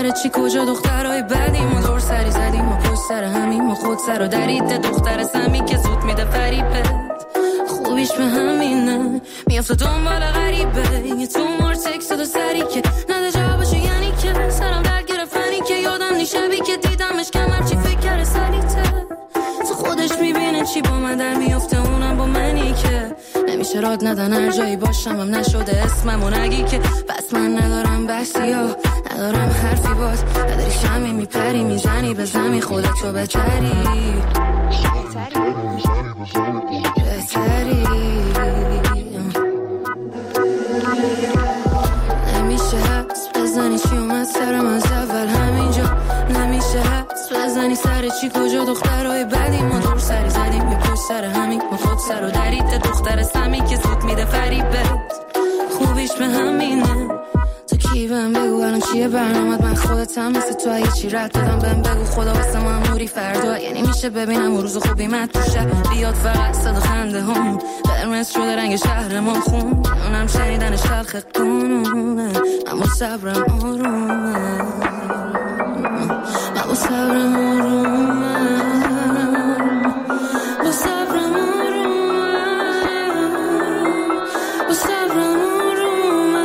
سر چی کجا دخترای بدی ما دور سری زدیم ما پشت سر همین ما خود سر و درید دختر سمی که زود میده فریبت خوبیش به همینه میافته دنبال غریبه یه تومار تکست دو سری که نده جوابشو یعنی که سرم درد گرفتنی که یادم نیشبی که دیدمش کمر چی فکر کرده سریته تو خودش میبینه چی با من در میافته اونم با منی که نمیشه راد ندن هر جایی باشم هم نشده اسممو نگی که پس من ندارم بحثی ها ندارم حرفی باز نداری شمی میپری میزنی به زمین خودتو بچری نمیشه حس بزنی چی اومد سرم از اول همینجا نمیشه حس بزنی سر چی کجا دخترهای بدی ما دور سری زدیم یه پشت سر همین ما خود سر و درید دختر سمی که زود میده فریبت خوبیش به همینه تو کی بهم بگو الان چیه برنامت من خودتم مثل تو اگه چی رد دادم بهم بگو خدا واسه من موری فردا یعنی میشه ببینم و روز خوبی من تو شب بیاد فقط صدا خنده هم قرمز شده رنگ شهر ما خون اونم شنیدنش تلخ قانونه اما صبرم آرومه اما صبرم آرومه با صبرم آرومه با صبرم آرومه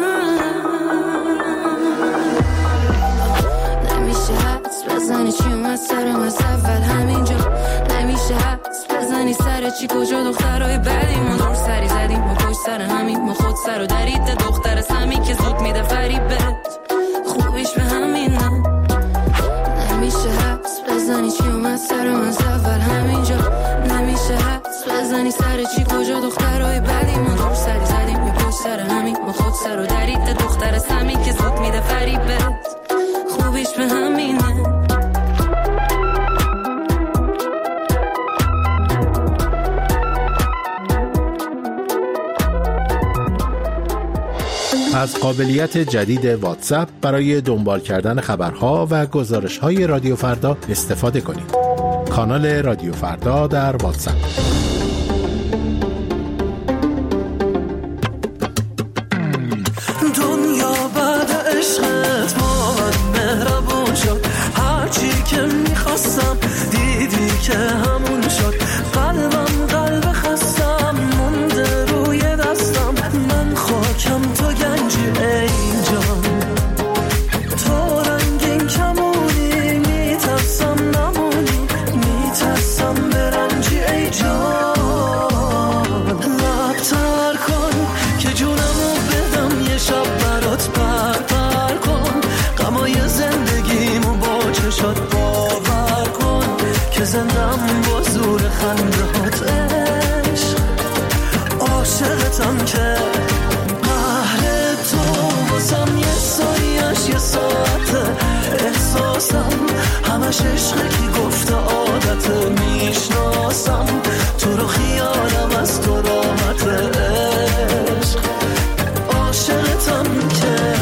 نمیشه حدس بزنی چی اومد سرم از اول همینجا نمیشه حدس بزنی سر چی کجا دخترهای بدی ما دور سری زدیم ما پشت سر همین ما خود سر و درید دختر سمی که زود میده فریبت خوبیش به همینه نمیشه حدس بزنی چی اومد سرم از اول همینجا نمیشه حدس بزنی سر چی کجا دخترهای بدی ما دور سری زدیم یه پشت سر همین ما خود سر و درید دختر سمی که زود میده فریبت خوبیش به همینه از قابلیت جدید واتساپ برای دنبال کردن خبرها و گزارش‌های رادیو فردا استفاده کنید. کانال رادیو فردا در واتساپ. دنیا بعد عشقت با من مهربون شد هرچی که میخواستم دیدی که همون شد قلبم قلب خستم مونده روی دستم من خاکم تو گنجی ای جان تو رنگین کمونی میترسم نمونی میترسم برنجی ای جان لبتر کن که جونمو بدم یه شب برات پر کن غمای زندگیمو با چشات باور کن که زندم با زور خنده هات عشق عاشقتم که قهر تو واسم یه سایش یه ساعته احساسم همش عشقه که گفته عادته میشناسم تو رو خیالم از تو راحت عشق عاشقتم که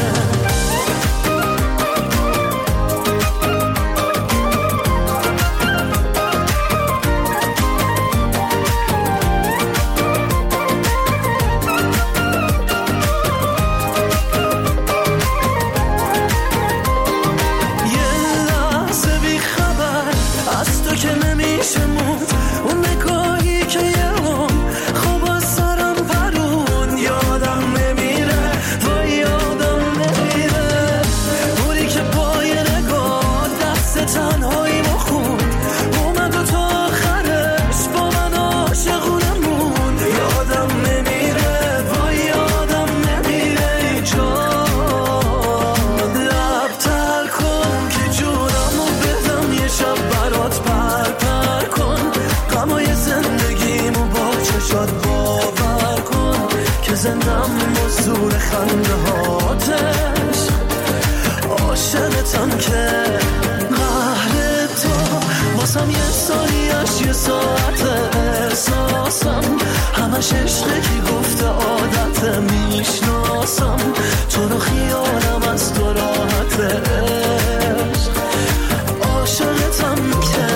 زندم مزدور خنده هاتش عاشقتم که قهر تو واسم یه سالیش یه ساعت احساسم همش عشقه که گفته عادت میشناسم تو رو خیالم از تو راحت عشق عاشقتم که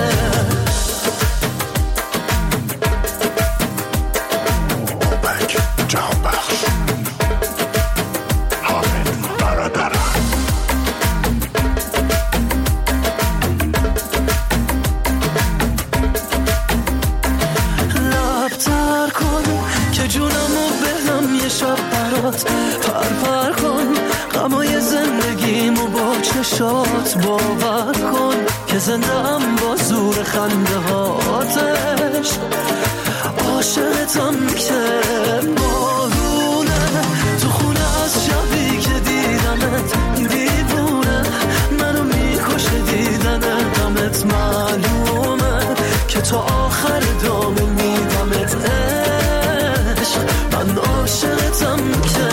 چشات باور کن که زندم با زور خنده هاتش، عاشقتم که بارونه تو خونه از شبی که دیدمت، دیوونه منو میکشه دیدن غمت، معلومه که تا آخر دامه میدمت عشق، من عاشقتم که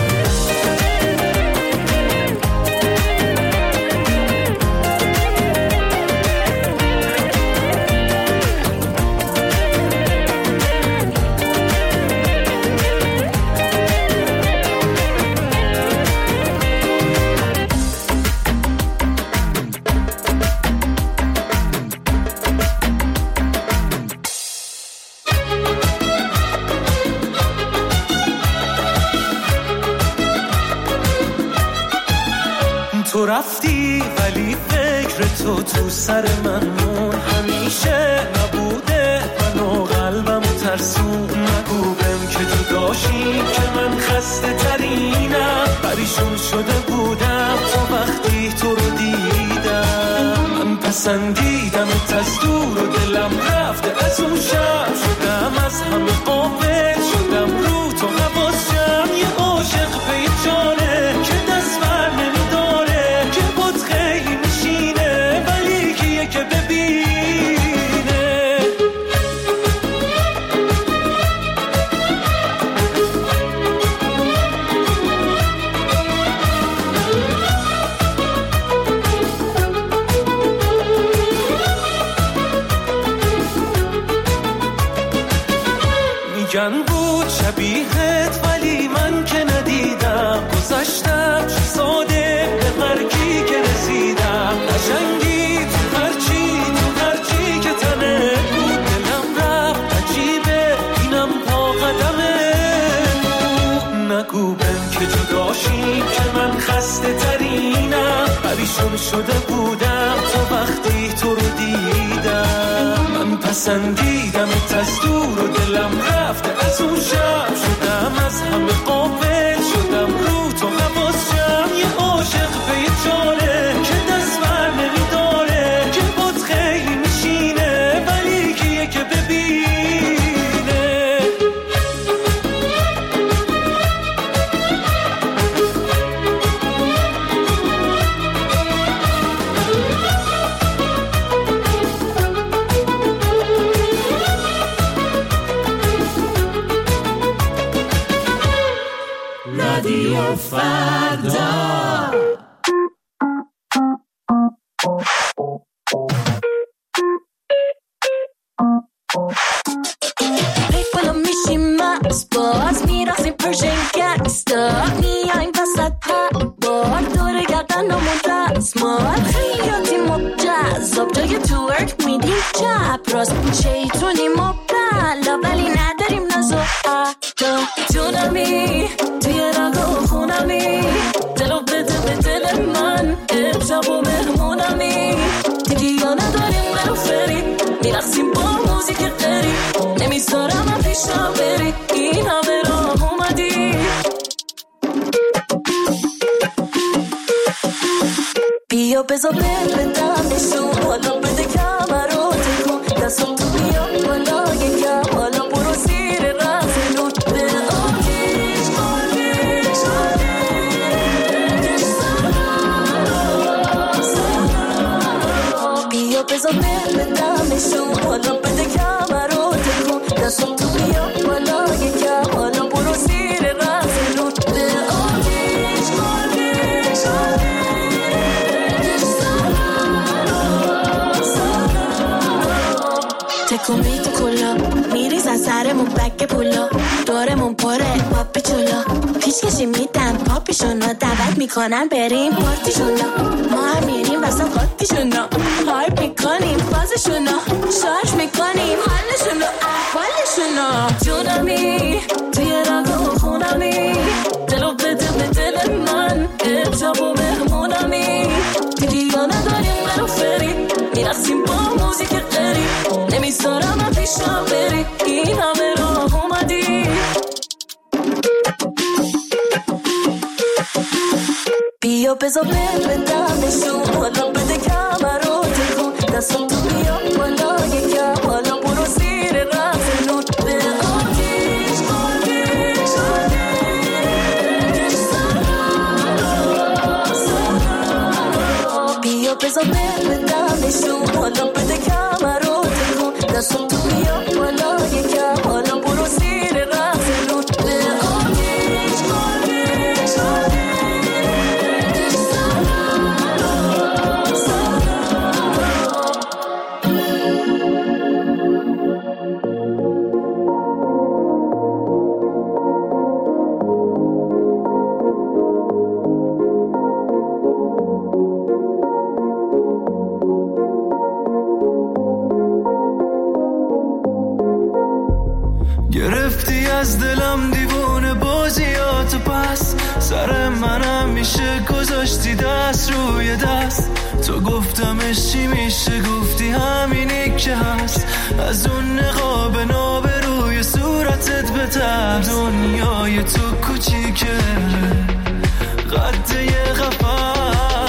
تو رفتی ولی فکر تو سر من مون، همیشه نبوده من و قلبم ترسون، نگو بهم که جداشی که من خسته ترینم، پریشون شده بودم تا وقتی تو رو دیدم، من پسندیدمت از دور و دلم رفته از اون شب، شدم از همه قافل شدم رو تو حواسم، یه عاشق به جانه که دست بر نمیداره، که بود خیلی میشینه ولی کیه که ببینه. میگن بود شبیهت ولی من که ندیدم، گذاشتم چه ساده به مرگی که رسیدم، قشنگی تو هرچی که تنه بود، دلم رفت عجیبه اینم پا قدمه بود، نگو بهم که جداشی که من خسته ترینم، پریشون شده بودم تا وقتی تو رو دیدم، من پسندیدمت از دور و دلم رفته از اون شب، شدم از همه قافل شدم رو تو حواسم، یه عاشق به یه جانه که دست بر نمیداره، که بود خیلی میشینه ولی کیه که ببینه. رادیو فردا بالا میشیم مست باز میرخصیم پرشن گنگستا، میایم وسط بار دور گردنمون دستمال، خیاطی مجذاب جای تورک میدیم چپ راست، شیطونیم و بلا ولی نداریم نزو ادا، جونمی توی رگو خونمی، دلو بده به دل من امشب و مهمونمی، دیگه یا نداریم برو فری، میرخصیم با موزیک قری، نمیذارم هم پیشم بری، این همه راه اومدی، بیا بذار بدم نشون، حالا بده کمرو تکون، دستم تو بیا بالا یکم، حالا برو زیر رزلون، دل آتیش آتیش آتیش، بیا بذار بدم نشون، حالا بده کمرو تکون، دستم تو بیا بالا یکم، حالا برو زیر رزلون، دل آتیش آتیش آتیش، تکون تو کلا میریزن سرمون بک پولا، دورمون پره پاپی چولا، پیش کشی میدن پاپیشونا، دعوت میکنن بریم پارتیشونا، ما هم میریم واسه خاطیشونا، هایپ میکنیم بازشونا، شارژ میکنیم حالشونا احوالشونا، جونمی توی رگو خونمی، دلو بده به دل من امشب و مهمونمی، دیگه یا نداریم برو فری، میرخصیم با موزیک قری، نمیذارم هم پیشم بری، این همه راه اومدی، بیا بذار ببندمشون حالا بده کمرات کن دستم تو بیام بالا یکم حالا برو زیر رفت نون به آتیش آتیش آتیش سلام بیا بذار ببندمشون حالا بده کمرات کن دستم تو بیام بالا یکم حالا برو زیر رفت نون به آتیش آتیش آتیش گرفتی از دلم دیوونه بازیاتو پس سر منم میشه گذاشتی دست روی دست تو گفتمش چی میشه گفتی همینی که هست از اون نقاب ناب روی صورتت بتر دنیای تو کوچیکه قد یه قفص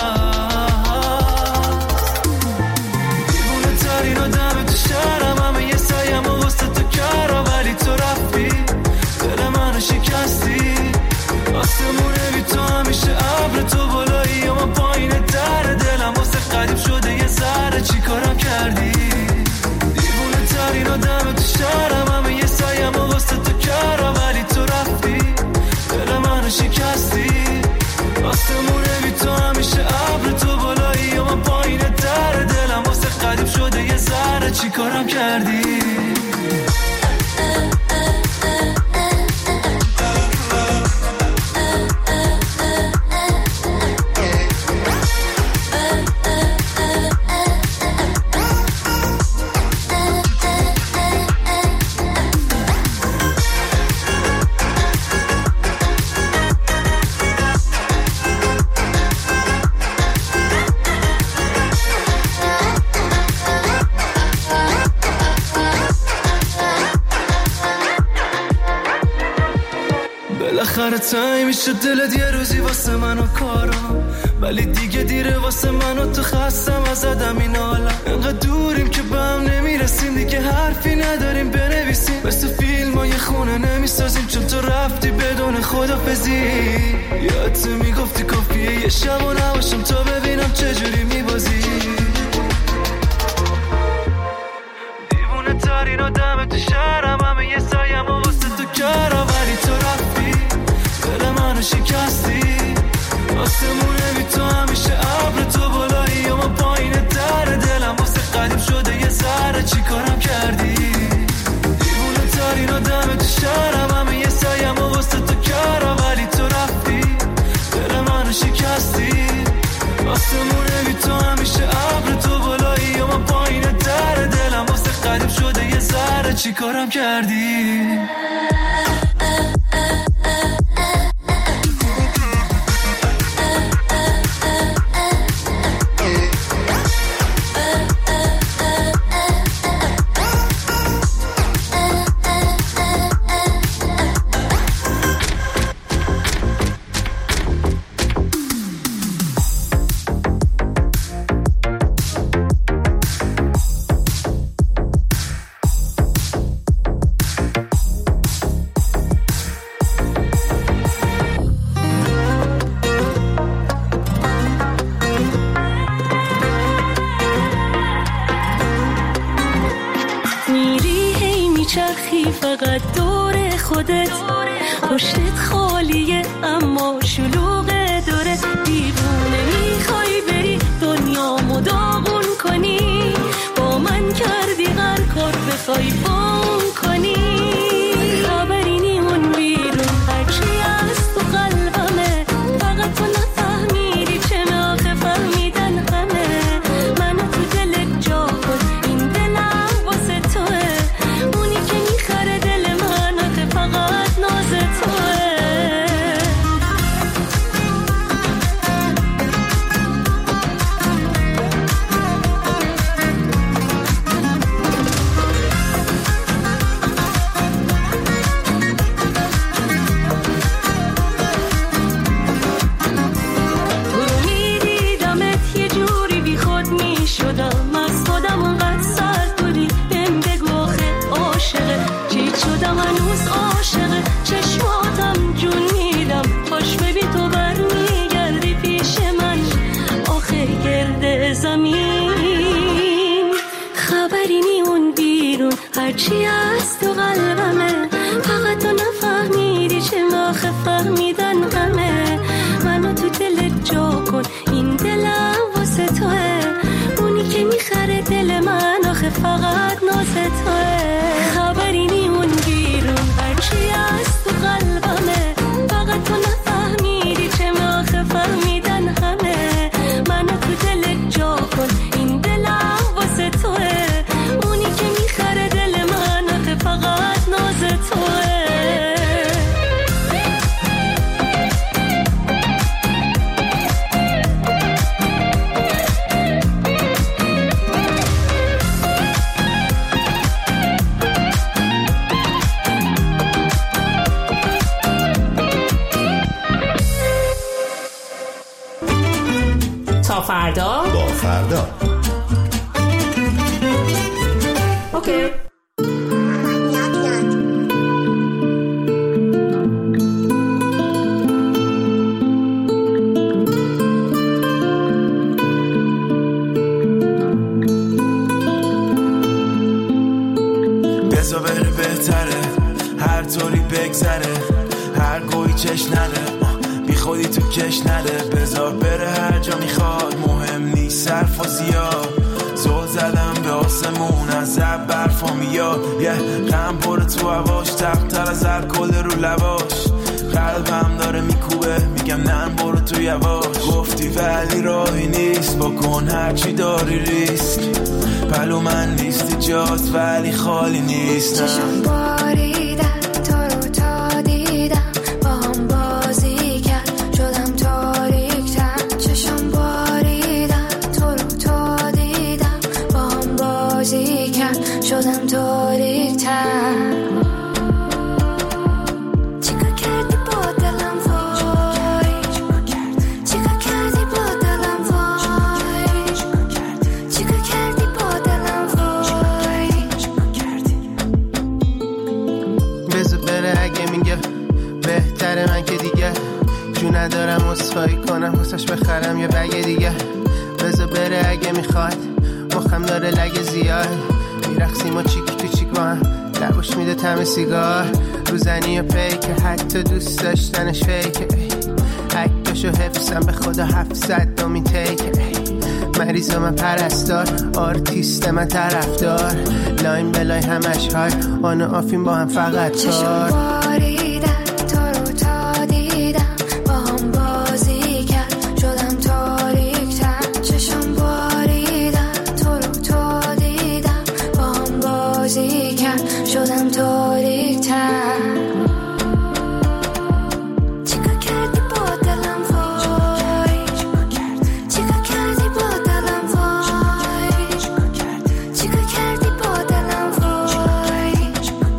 دیوونه ترین آدم تو شهرم همه یه سایم و وسط تو کرا ولی تو رفتی دل منو شکستی آسمونه بی تو همیشه ابر تو بالایی و من پایین در دلم واسه قدیم شده یه ذره چی کارم کردی دیوونه ترین آدم تو شهرم همه یه سایم و وسط تو کرا ولی تو رفتی دل منو شکستی آسمونه بی تو همیشه ابر تو بالایی و من پایین در دلم واسه قدیم شده یه ذره چی کارم کردی بالاخره تایی میشه دلت یه روزی واسه منو کارم ولی دیگه دیره واسه منو تو خستم از آدم این حالا انقدر دوریم که به هم نمیرسیم دیگه حرفی نداریم بنویسیم مثل فیلم های خونه نمیسازیم چون تو رفتی بدون خدافزی یادت میگفتی کافیه یه شب و نباشم تا ببینم چجوری میبازی دیوونه ترین آدم تو شهرم همه یه سایم و واسه تو کرا ولی تو رفتی دل منو شکستی آسمونه بی تو همیشه ابر تو بالایی و من پایین در دلم واسه قدیم شده یه ذره چی کارم کردی دیوونه ترین آدم تو شهرم همه یه سایم و واسه تو کرا ولی تو رفتی دل منو شکستی آسمونه بی تو همیشه ابر تو بالایی و من پایین در دلم واسه قدیم شده یه ذره چی کارم کردی فقط دور خودت پشتت خالیه اما شلوغه دورت دیوونه میخوای بری دنیامو داغون کنی با من کردی هر کار بخوای بام کنی خبری نیمون بیرون هرچی از تو قلبمه فقط تو نفهمیدی چه آخه فهمیدن همه منو تو دلت جا کن این دلم واسه توه اونی که میخره دل من آخه فقط ناز توه هرچی از تو قلبمه، فقط تو نفهمیدی چه واخه فهمیدن همه. منو تو دلت جا کن، این دلم واسه توه، اونی که میخره دل من آخه فقط ناز توه. خبری نیمون بیرون هرچی از تو قلبمه، فقط تو نفهمیدی چه واخه فهمیدن همه. منو تو دلت جا کن، این دلم واسه توه، اونی که میخره دل من آخه فقط ناز توه. تا فردا با فردا. اوکی. بذار بره بهتره، هر طوری بگذره، هر گویی چش نده، بی خودی تو کش نده. بذار بره هر جا میخواد، مهم نیست صرف و زیاد. زل زدم به آسمون از زب برفا میاد، یه غم پر تو هواش، تختر از الکل رو لباش. قلبم داره میکوبه، میگم نه برو تو یواش. گفتی ولی راهی نیست، بکن هرچی داری ریسک. پلو من نیستی جاست ولی خالی نیست. چشم باریدن تو رو تا دیدم، با هم بازی کرد شدم تاریک‌تر. چشم باریدن تو رو تا دیدم، با هم بازی کرد شدم تاریک‌تر. من که دیگه جو ندارم اسخایی کنم، واسش بخرم یه بگه دیگه. بذار بره اگه میخواد، مخم داره لگه زیاد. میرقصیم و چیک تو چیک با هم، لبوش میده طعم سیگار. روزنی و پیکه، حتی دوست داشتنش فیکه. عکسشو حفظم به خدا 700 دومین تیکه. مریض من پرستار، آرتیست من طرفدار. لاین بلای همش های، آن و آفین با هم فقط کار. شدم تاریک‌تر. چیکار کردی با دلم وای، چیکار کردی با دلم وای، چیکار کردی با دلم وای.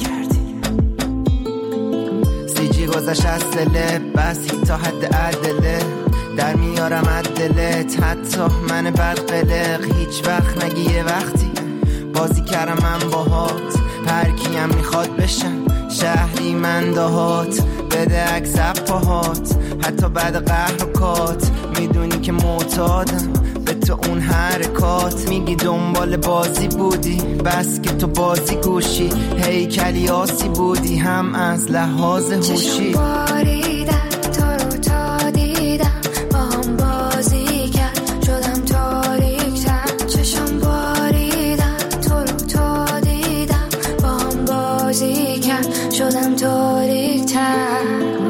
سیجی گذاشت از دلت، بس تا حد عدله. در میارم عدلت، حتی من بدقلق. هیچ وقت نگی یه وقتی بازی کردم من باهات. هر کیم میخواد بشم شهری من دهات. بده عکس پاهات، حتی بعد قهر و کات. میدونی که معتادم به تو اون حرکات. میگی دنبال بازی بودی، بس که تو بازی گوشی. هیکلی آسی بودی هم از لحاظ هوشی. شدم تاریک‌تر.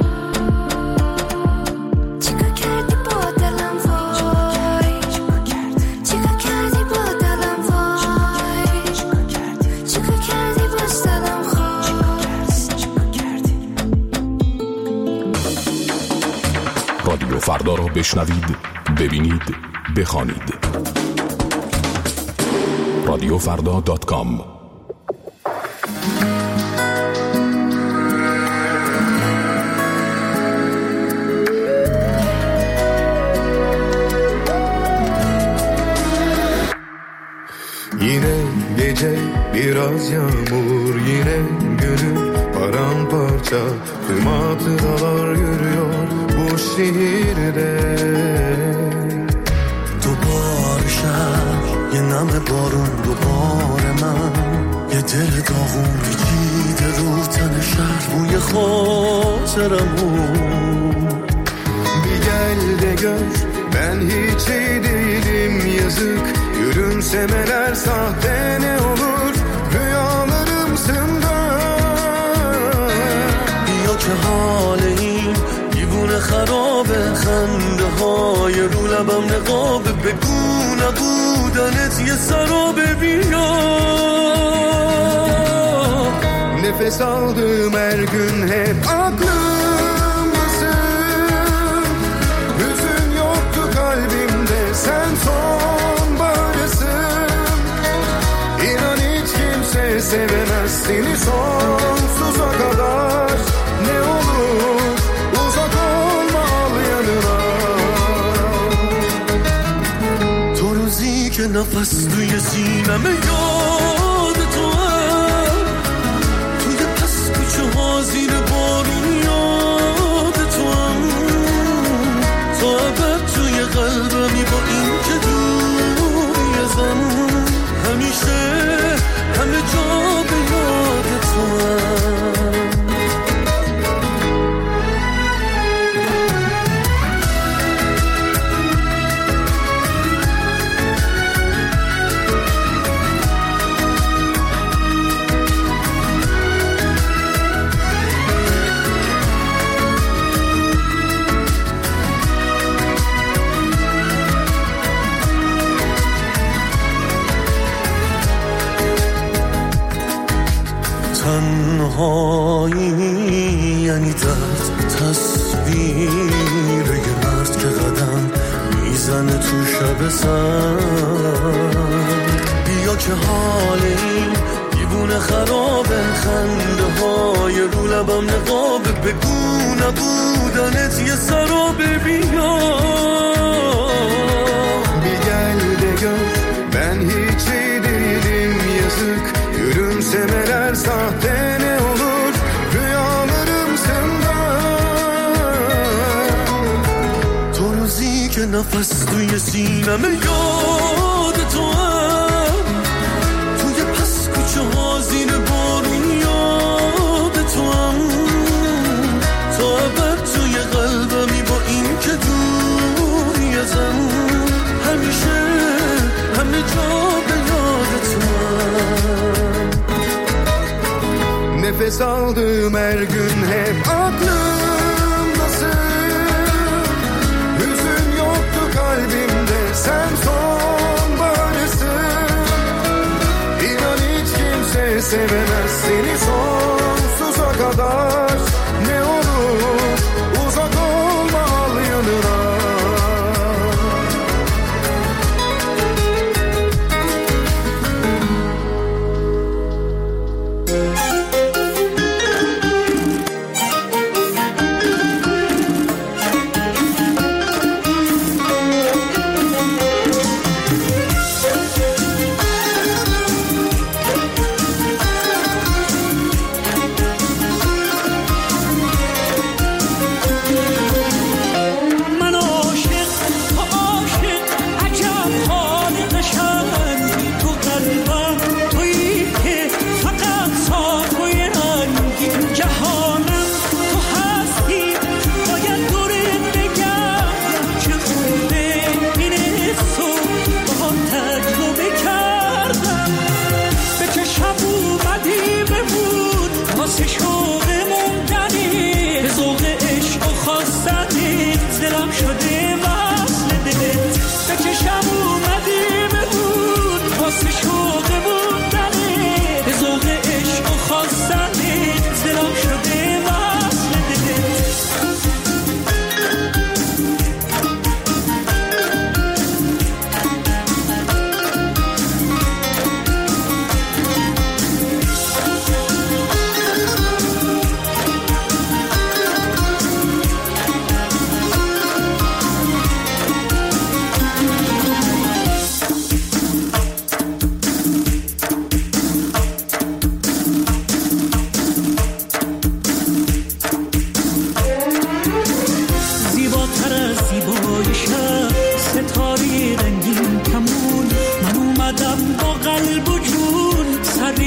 چیکار کردی با دلم وای، چیکار کردی با دلم وای، چیکار کردی با دلم خواست. رادیو فردا رو بشنوید، ببینید، بخوانید. radiofrda.com. Yine gece biraz yağmur, yine gönül paramparça. Tüm hatıralar yürüyor bu şehirde. دوباره شب یه نم بارون دوباره من یه دل داغون پیچیده رو تن şehir بوی خاطرمون Bir gel de gör ben hiç iyi değilim yazık Gülümsemeler sahte ne olur rüyalarımsın بیا که حال این دیوونه خرابه خنده های رو لبم نقابه بگو نبودنت یه سرابه بیا Nefes aldığım her gün hep aklımdasın Hüzün yoktu kalbimde sen sonbaharısın İnan hiç kimse sevemez seni sonsuza kadar Ne olur uzak olma al yanına تو روزی که نفس توی سینمه یاد تو توی پس کوچه ها زیر بارون یاد تو تا ابد توی قلبمی با این که دوری ازم همیشه همه جا به یاد تو تنهایی یعنی درد تصویر یه مرد که قدم میزنه تو شب سر بیا که حال این دیوونه خرابه خنده های رو لبم نقابه بگو نبودنت یه سرابه بیا Bir gel de gör ben hiç iyi değilim yazık Gülümsemeler sahte ne olur rüyalarımsın da تو روزی که نفس توی سینمه یاد تو توی پس کوچه ها زیر بارون یاد تو تا ابد توی قلبمی با این که دوری ازم همیشه همه جا به یاد تو Nefes aldığım her gün hep aklımdasın Hüzün yoktu kalbimde sen sonbaharısın İnan hiç kimse sevemez seni sonsuza kadar Ne olur uzak olma al yanına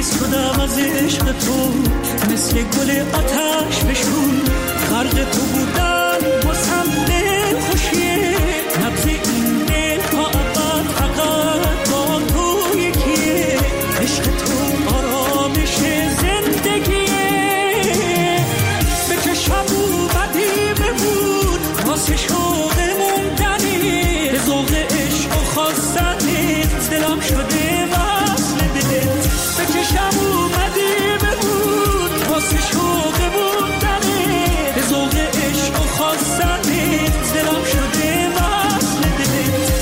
تیز شدم از عشق تو، مثل گل آتش بشون. غرق تو بودم واسم دل خوشیه، نبض این دل تا ابد فقط با تو یکیه. عشق تو آرامش زندگیه، به چشم اومدی بمون واسه شوق موندنی. به ذوق عشق و خواستنت دلم شده وصل دلت. به چشم اومدی بمون واسه شوق موندنی. به ذوق عشق و خواستنت دلم شده وصل دلت.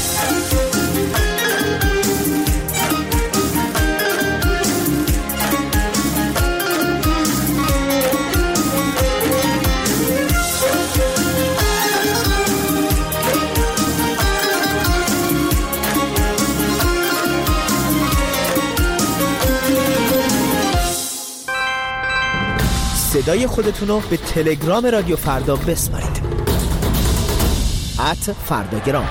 صدای خودتونو به تلگرام رادیو فردا بسپارید. @فرداگرام.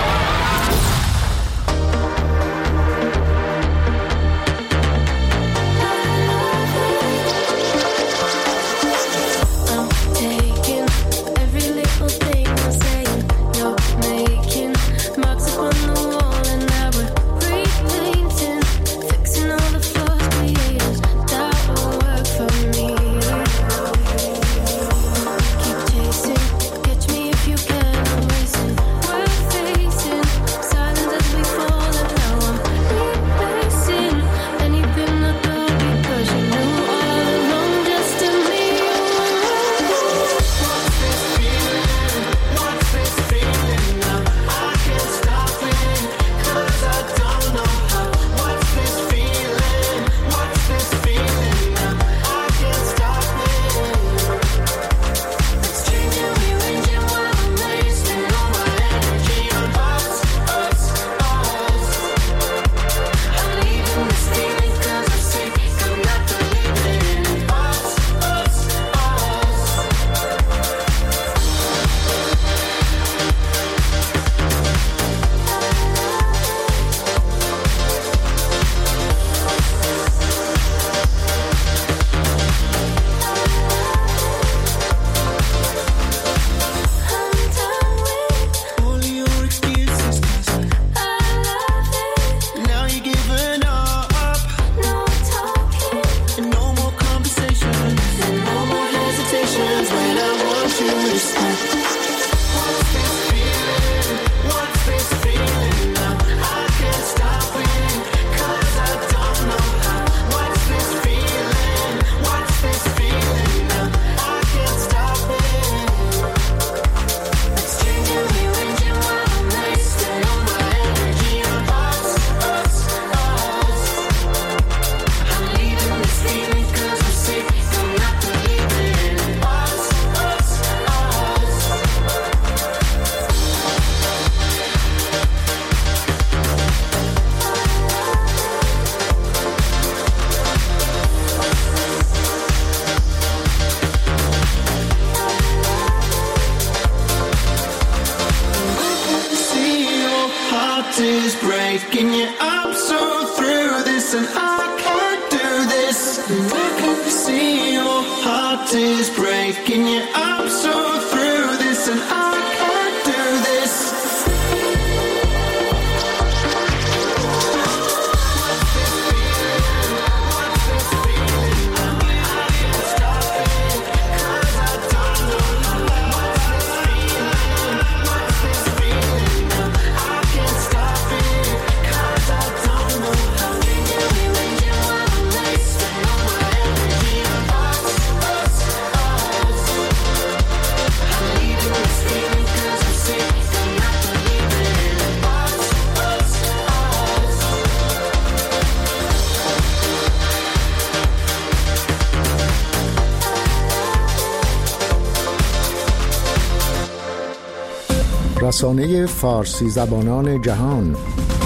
رسانه فارسی زبانان جهان،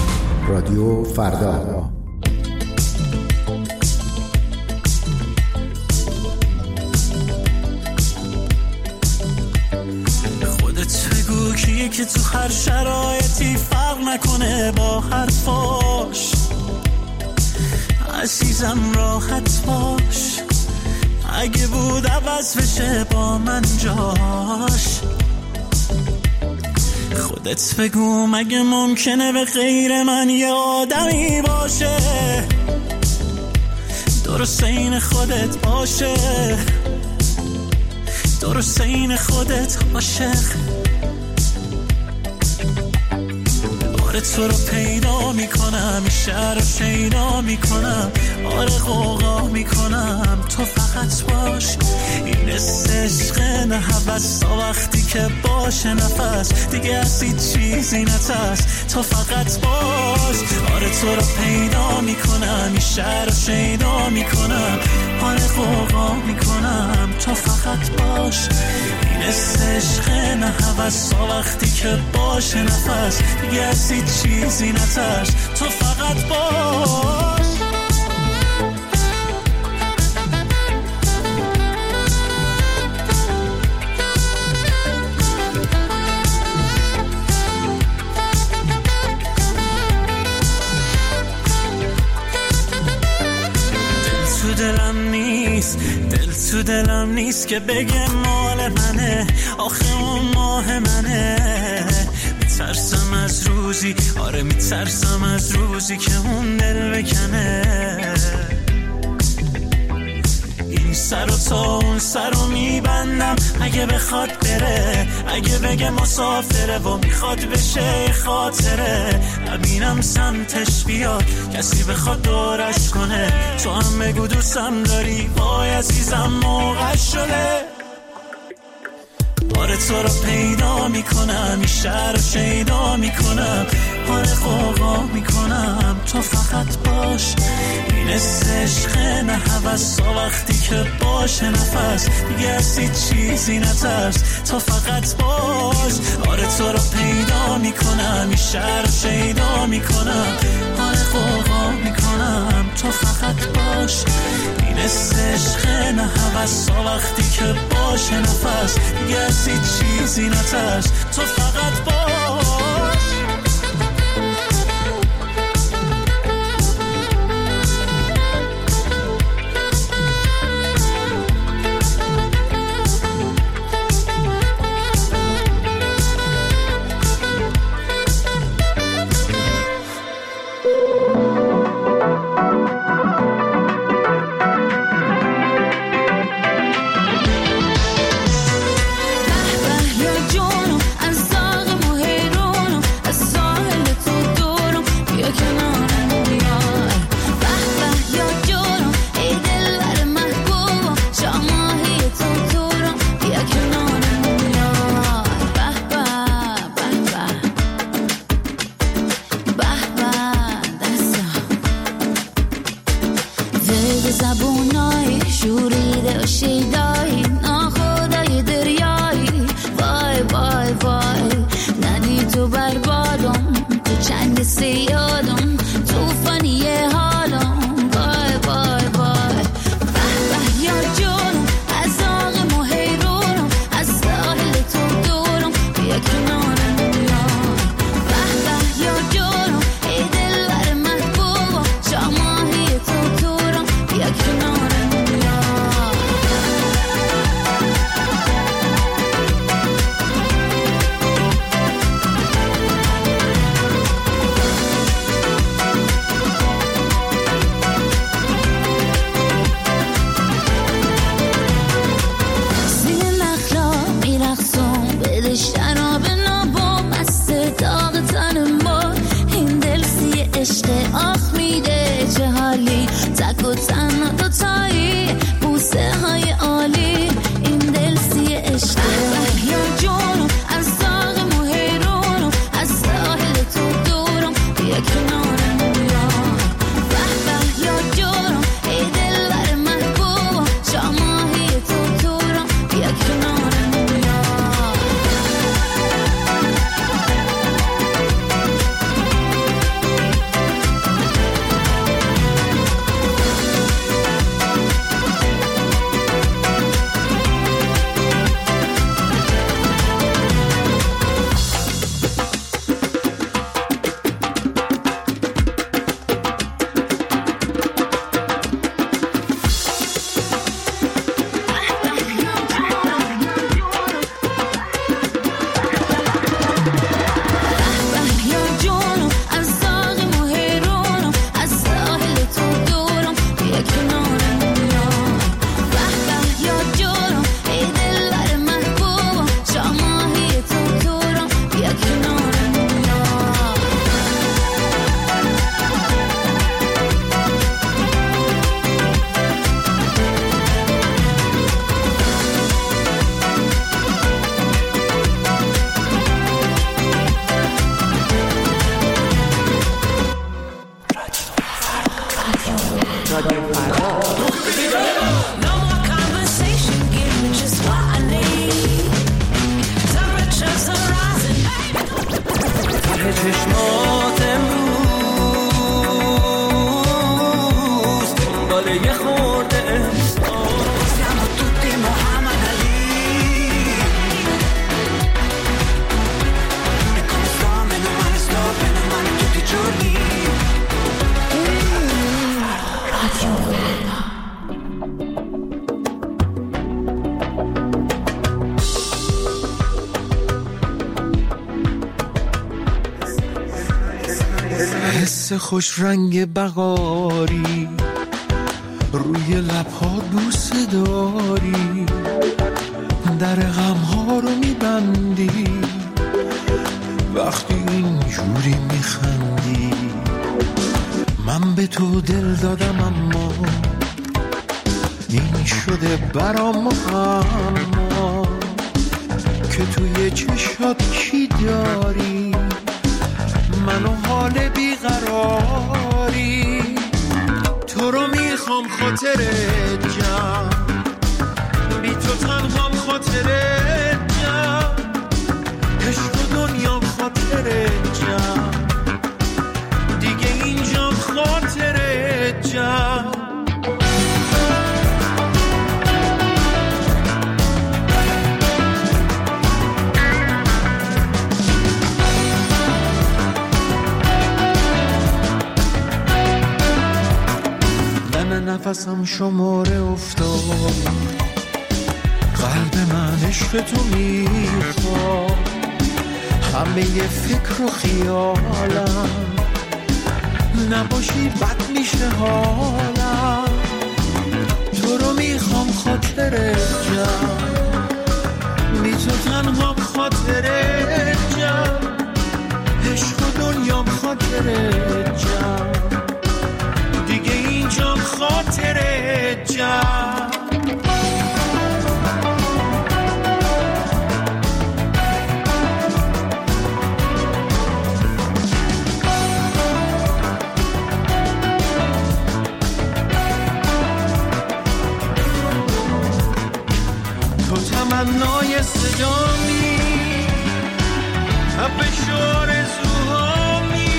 رادیو فردا. خودت بگو کیه که تو هر شرایطی فرق نکنه با حرفاش. عزیزم راحت باش، اگه بود عوض بشه با من جاش. خودت بگو مگه ممکنه به غیر من یه آدمی باشه درست این خودت باشه، درست این خودت عاشق. آره تو رو پیدا میکنم، این شهر رو شیدا میکنم، آره غوغا میکنم، تو فقط باش. این عشق نه هوس تا وقتی که باشه نفس دیگه از هیچ چیزی نترس، تو فقط باش. آره تو رو پیدا میکنم، این شهر رو شیدا میکنم، آره غوغا میکنم، تو فقط باش. این عشق نه هوس تا وقتی که باشه نفس دیگه از هیچ چیزی نترس، تو فقط باش. دل تو دلم نیست که بگه مال منه، آخه اون ماه منه. میترسم از روزی، آره میترسم از روزی که اون دل بکنه. این سر و تا اون سر رو میبندم اگه بخواد بره، اگه بگه مسافره و میخواد بشه خاطره. نبینم سمتش بیاد کسی بخواد دورش کنه، تو هم بگو دوستم داری وای عزیزم موقع شده. آره تو رو پیدا میکنم، این شهر رو شیدا میکنم، آره غوغا میکنم، تو فقط باش. این عشق نه هوس تا وقتی که باشه نفس دیگه از هیچ چیزی نترس، تو فقط باش. آره تو رو پیدا میکنم، این شهر رو شیدا میکنم، آره غوغا میکنم، تو فقط باش. این عشق نه هوس تا وقتی که باشه نفس دیگه از هیچ چیزی نترس، تو فقط باش. رادیو فردا. ته چشمات امروز دنبال یه خورده احساس siamo tutti Muhammad Ali e come sto meno male tutti i giorni حس خوش رنگ بغاری روی لبها بوسه داری در غمها رو میبندی وقتی اینجوری میخندی من به تو دل دادم اما این شده برام اما که توی چشات چی داری منو حال بیقراری تو رو میخوام خاطرت جمع بی تو تنهام خاطرت جمع عشق و دنیام خاطرت جمع دیگه اینجام خاطرت جمع نفسم شماره افتاد قلب من عشق تو میخواد همه فکر و خیالم نباشی بد میشه حالم تو رو میخوام خاطرت جمع بی تو تنهام خاطرت جمع عشق و دنیام خاطرت جمع دیگه اینجام خاطرت جمع تو تمنای صدامی تپش آرزوهامی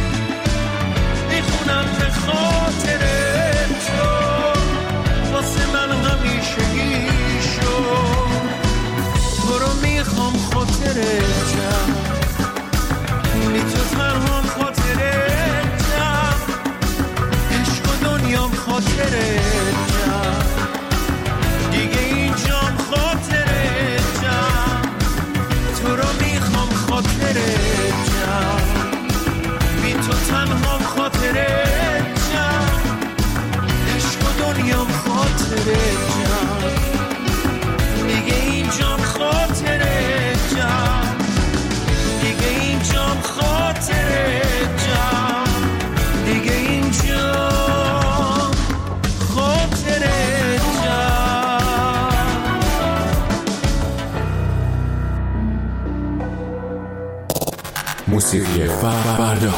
میخونم به خاطر تو واسه من همیشگی شد تو رو میخوام خاطرت جمع بی تو تنهام خاطرت جمع عشق و دنیام خاطرت جمع دیگه اینجام خاطرت جمع تو رو میخوام خاطرت جمع بی تو تنهام خاطرت جمع عشق و دنیام خاطرت جمع دیگه اینجام خاطرت جمع دیگه اینجام خاطرت جمع دیگه اینجام خاطرت جمع. موسیقی فردا.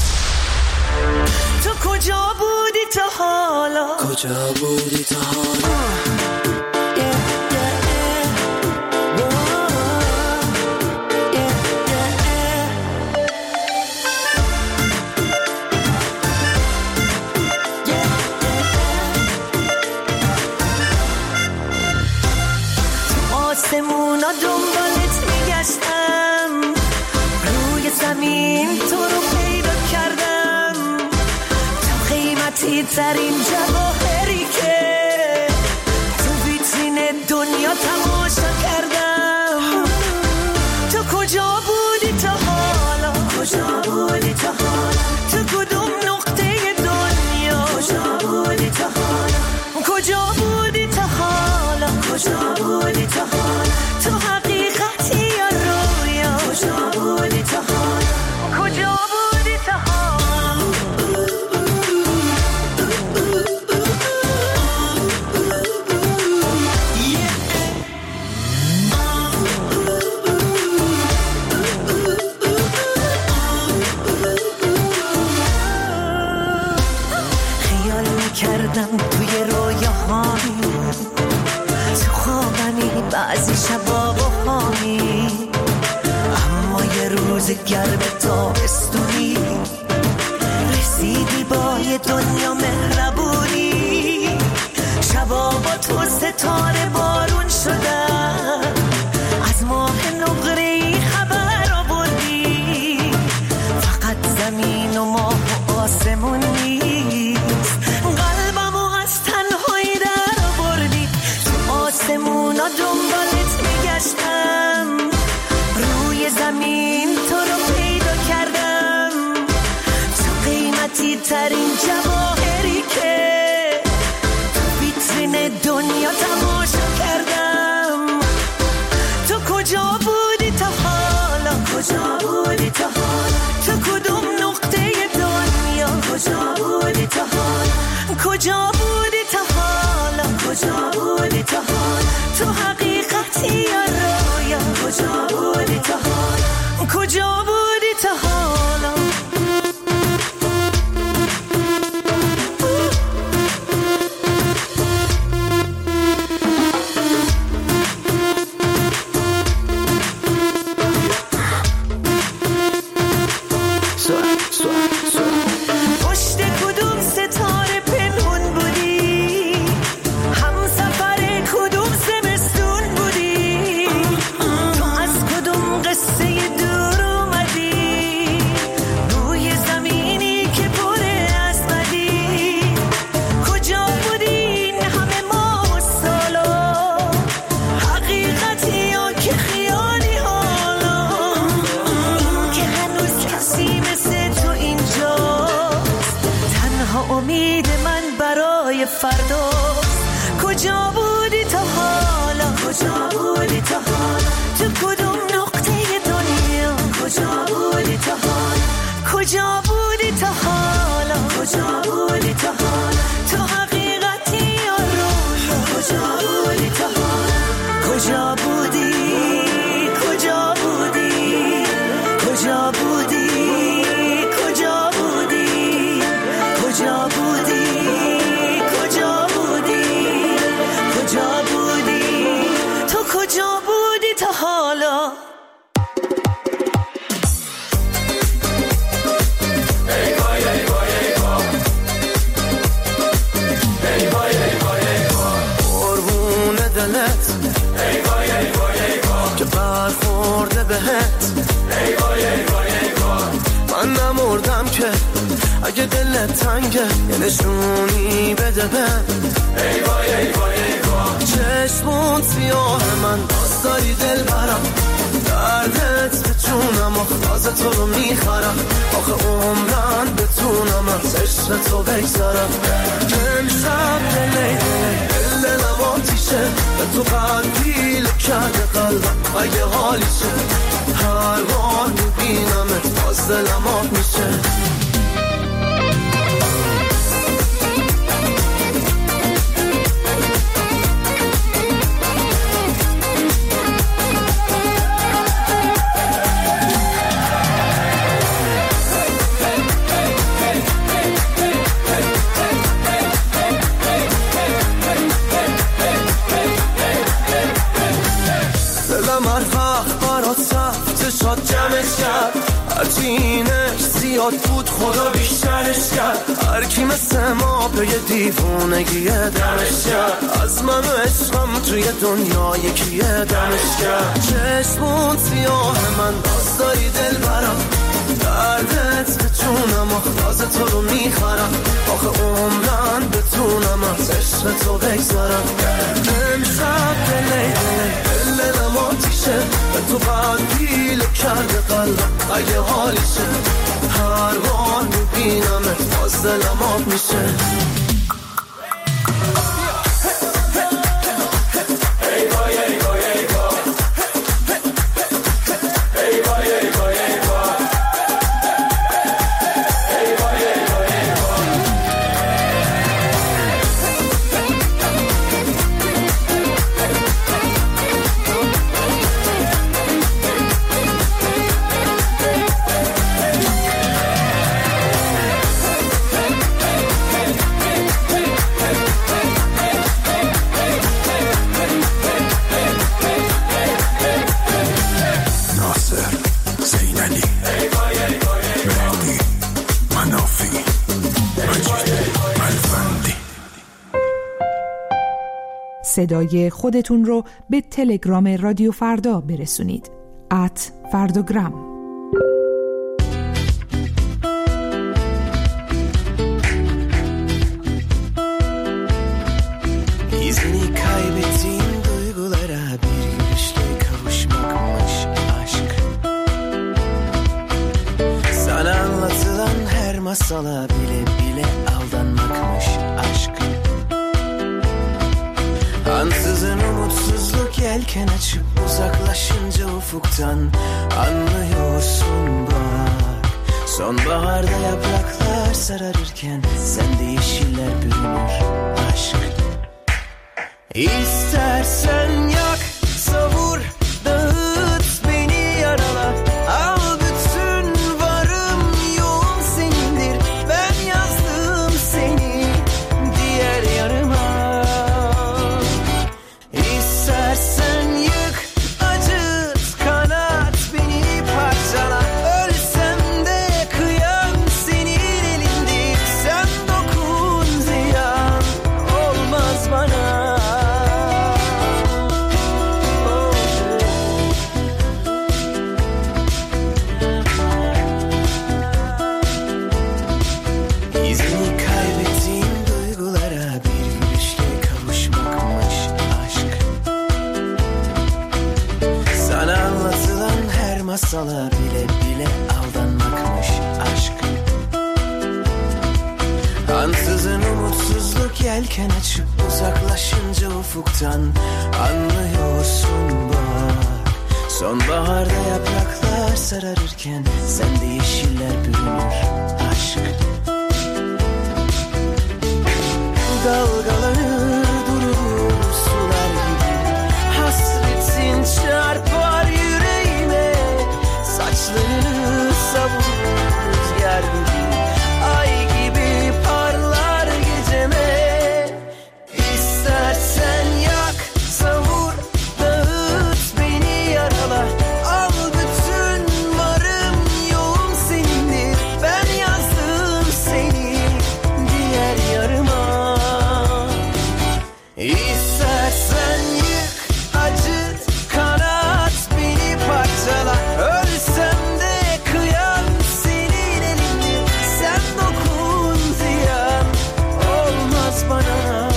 تو کجا بودی تا حالا کجا بودی تا حالا تو آسمونا دنبالت میگشتم روی زمین تو رو پیدا کردم تو قیمتی ترین جواهری که تو ویترین دنیا تماشا کردم تو کجا بودی تا حالا کجا بودی تا حالا تو کدوم نقطه دنیا کجا بودی تا حالا کجا بودی تا حالا کجا بودی تا حالا تو حقیقتی یا رویا کجا بودی تا حالا کجا بودی تا حالا کردم توی رویاهایی، تو خوابمی بعضی شبا بهامی، اما یه روز گرم تابستونی رسیدی با یه دنیا مهربونی. شبا با تو ستاره بارون شدن، از ماه نقره‌ای خبر آوردی. فقط زمین و ماه و آسمون نیست، قلبمو از تنهایی در آوردی. تو آسمونا دنبالت میگشتم، روی زمین تو رو پیدا کردم. تو قیمتی ترین جواهری که تو ویترین دنیا تماشا کردم. تو کجا بودی تا حالا، کجا بودی تا حالا، تو کدوم نقطه دنیا، کجا بودی تا حالا، کجا بودی تا حالا، کجا بودی تا حالا، تو حقیقتی یا رویا، کجا بودی تا حالا، کجا بودی تا حالا. پشت کدوم ستاره پنهون بودی، همسفر کدوم زمستون بودی، تو از کدوم قصه دور اومدی، روی زمینی که پر از بدی. کجا بودی این همه ماه و سالا، حقیقتی یا که خیالی حالا، که هنوز کسی مثل تو اینجاست، تنها امید من برای فرداست. کجا بودی تا حالا، کجا بودی تا حالا، تو کدوم نقطه دنیا، کجا بودی تا حالا، کجا بودی تا حالا، کجا بودی تا حالا، تو حقیقتی یا رویا، کجا بودی تا حالا، کجا بودی، کجا بودی، کجا بودی، کجا بودی، کجا بودی، کجا بودی، کجا بودی، تو کجا بودی تا حالا. قربون دلت ای وای ای وای ای وای، که برخورده بهت ای وای ای وای ای وای. من نمردم که اگه دلت تنگه یه نشونی بده بهم ای وای ای وای ای وای. چشمون سیاه من باز داری دل برم، دردت به جونم آخه تو رو میخرم. آخه عمرن بتونم از عشق تو بگذرم. امشب دلی دلم آتیشه، به تو قلبی کرده قلبم اگه حالیشه. هر بار میبینمت باز دلم آب میشه. شاد جمعش کرد، هرچینش زیاد بود خدا بیشترش کرد. هرکی مثل ما به یه دیوونگیه دمش کرد، از من و عشقم توی دنیا یکیه دمش کرد. چشمون سیاه من باز داری دل برم، دردت به جونم آخه تو رو میخرم. آخه عمرن بتونم از عشق تو بگذرم. امشب دلم آتیشه، به تو قلبی کرده قلبم اگه حالیشه. هر بار میبینمت باز دلم آب میشه. صدای خودتون رو به تلگرام رادیو فردا برسونید. @فرداگرام. İzini kaybettiğim duygulara bir gülüşle kavuşmakmış aşk. Sana anlatılan her masala bile bile aldanmakmış aşk. Ansızın umutsuzluk yelken açıp uzaklaşınca ufuktan anlıyorsun bak. Sonbaharda yapraklar sararırken sende yeşiller bürünür aşk. İstersen yak, savur, dağıt beni yarala. Al bütün varım yoğum senindir. Ben yazdım seni diğer yarıma. İstersen yık, acıt, kanat beni parçala. Ölsem de kıyam senin elindir. Sen dokun ziyan olmaz bana. Masala bile bile aldanmakmış aşk. Ansızın umutsuzluk yelken açıp uzaklaşınca ufuktan anlıyorsun bak. Sonbaharda yapraklar sararırken sende yeşiller bürünür aşk. Dalgalanır durur sular gibi, hasretin çarpar yüreğime. Saçlarını savurur rüzgar gibi, ay gibi parlar geceme. İstersen yak, savur, dağıt beni yarala. Al bütün varım yoğum senindir. Ben yazdım seni diğer yarıma. İstersen yık, acıt, kanat beni parçala. Ölsem de kıyam senin elindir. Sen dokun ziyan olmaz bana.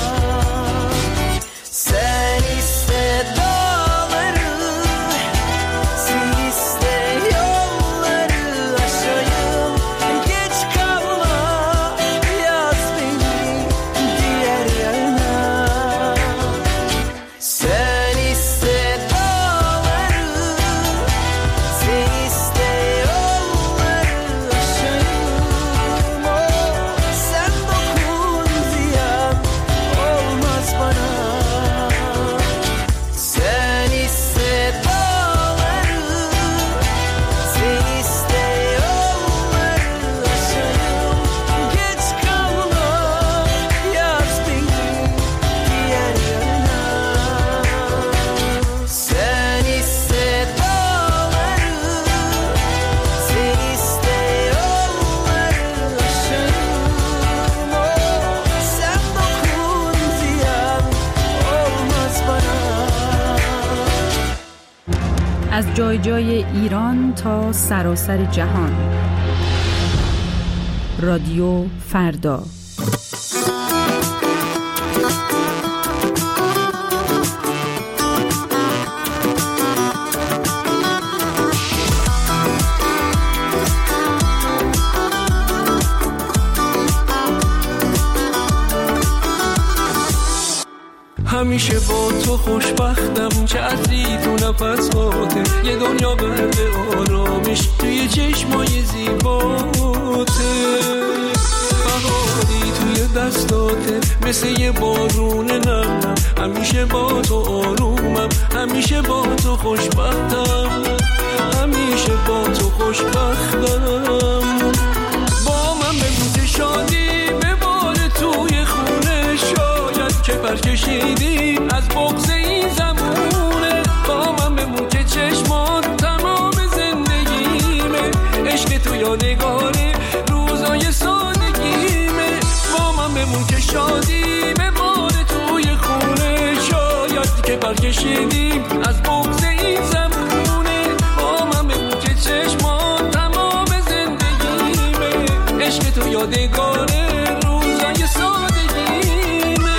Sen iste dağları, sen iste yolları aşayım. Geç kalma, yaz beni diğer yana. Sen iste dağları, sen iste yolları aşayım. Oh, sen dokun ziyan olmaz bana. Sen iste dağları, sen iste yolları aşayım. Geç kalma, yaz beni diğer yana. Sen iste dağları, sen iste yolları aşayım. Oh, sen dokun ziyan olmaz bana. از جای جای ایران تا سراسر جهان. رادیو فردا. همیشه با تو خوشبختم که عطری تو نفساته. یه دنیا برد آرامش توی چشمای زیباته. بهاری توی دستاته مثل یه بارون نم. همیشه با تو آرومم، همیشه با تو خوشبختم، همیشه با تو خوشبختم. با من بگو شادی بباره توی خونه، شاید که پرکشیدی از بغض این زمونه. با من بگو که چشمان تمام زندگیمه، عشق تو یادگاره روزای سادگیمه. با من بمون که شادی بباره توی خونه، شاید کشیدیم از بغض این زمونه، با من بگو که چشمان تمام زندگیمه، عشق تو یادگاره روزای سادگیمه.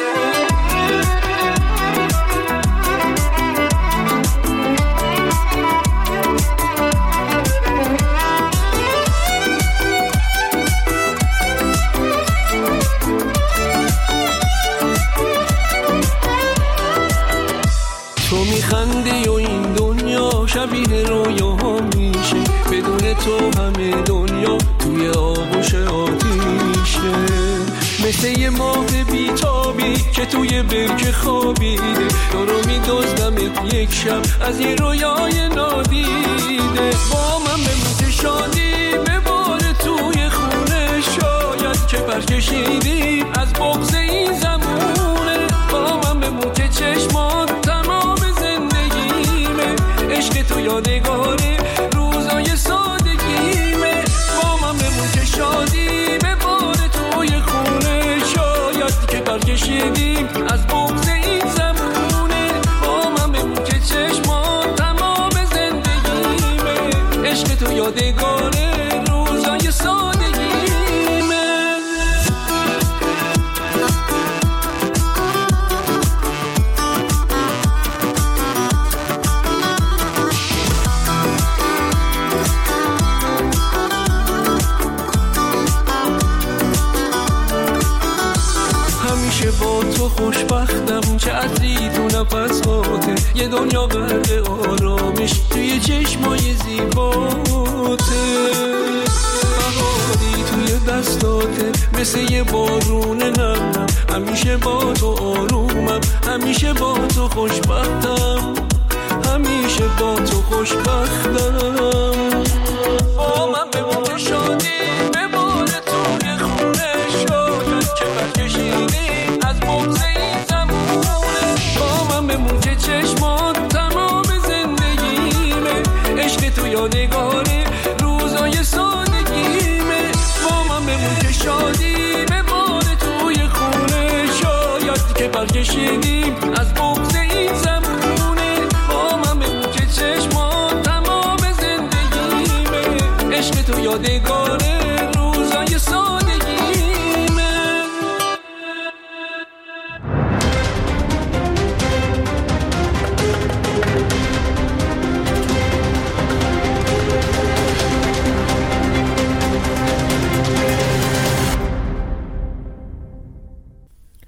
تو میخندی و این دنیا شبیه رویاها میشه، بدون تو همه دنیا توی آغوش آتیشه، مثل یه ماه بیتابی که توی برکه خوابیده، تو رو میدزدمت یک شب از این رویای نادیده، با من بمون شادی بباره توی خونه، شاید که برکشیدیم از بغض این زمونه، با من بمون که چشمان تمام زندگیمه، عشق تو یادگاره روزای سادگیمه، با من بمون که شادی بباره توی خونه، شاید که برکشیدیم از بغض این زمونه، با من بمون که چشمان تمام زندگیمه، عشق تو یادگاره روزای سادگیمه. همیشه با تو خوشبختم، چه عطری تو نفساته، یه دنیا غرق آرامش توی چشمای زیباته، بهاری توی دستاته مثل یه بارون نرمم، همیشه با تو آرومم، همیشه با تو خوشبختم، همیشه با تو خوشبختم، با من بمون شادی بباره توی خونه، شاید که برکشیدیم از بغض این زمونه، با من بمون که چشمان تمام زندگیمه، عشق تو یادگاره روزای سادگیمه، با من بمون که شادی بباره توی خونه، شاید که برکشیدیم از